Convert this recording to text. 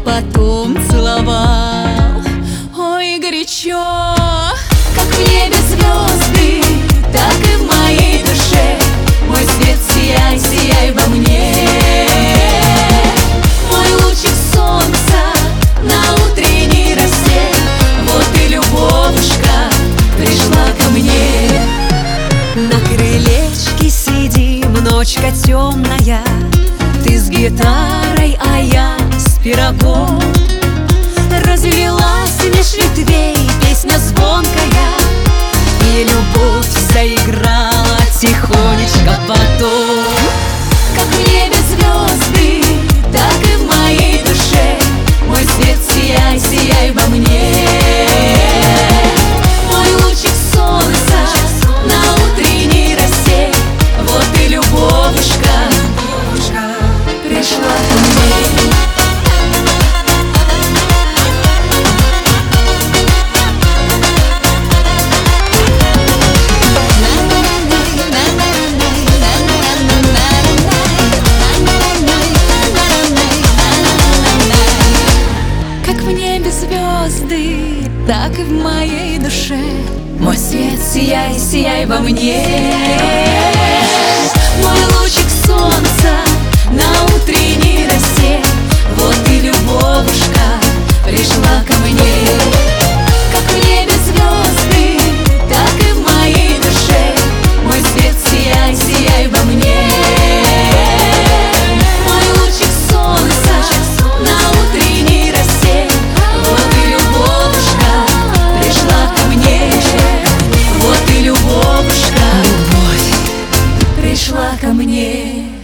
потом целовал. Ой, горячо, как в небе звезды, так и в моей душе. Мой свет, сияй, сияй во мне. Мой лучик солнца на утренней росе. Вот и любовушка пришла ко мне. На крылечке сидим, ночка темная. Ты с гитарой, а я с пирогом. Развелась меж ветвей песня звонкая, и любовь заиграла тихонечко потом. Как в небе звезды, так и в моей душе. Мой свет, сияй, сияй во мне. Мой лучик солнца на утренней росе. Вот и любовушка пришла ко мне. Звезды, так и в моей душе. Мой свет, сияй, сияй во мне. Мой лучик солнца на утренней росе. Вот и любовушка пришла ко мне. Как в небе звезды, так и в моей душе. Мой свет, сияй, сияй во мне. Мой лучик солнца на утренней росе. Вот и любовушка пришла ко мне. Вот и любовушка, любовь пришла ко мне.